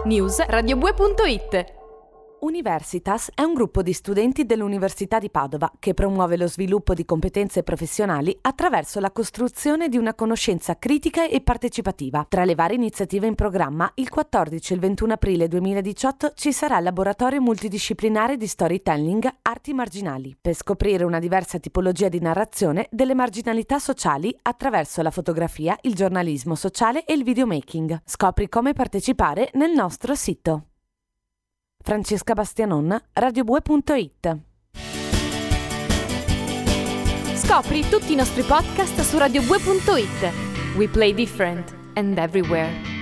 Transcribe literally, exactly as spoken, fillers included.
News radiobue punto it. Universitas è un gruppo di studenti dell'Università di Padova che promuove lo sviluppo di competenze professionali attraverso la costruzione di una conoscenza critica e partecipativa. Tra le varie iniziative in programma, il quattordici e il ventuno aprile duemiladiciotto ci sarà il laboratorio multidisciplinare di storytelling Arti Marginali, per scoprire una diversa tipologia di narrazione delle marginalità sociali attraverso la fotografia, il giornalismo sociale e il videomaking. Scopri come partecipare nel nostro sito. Francesca Bastianon, radiobue punto it. Scopri tutti i nostri podcast su radiobue punto it. We play different and everywhere.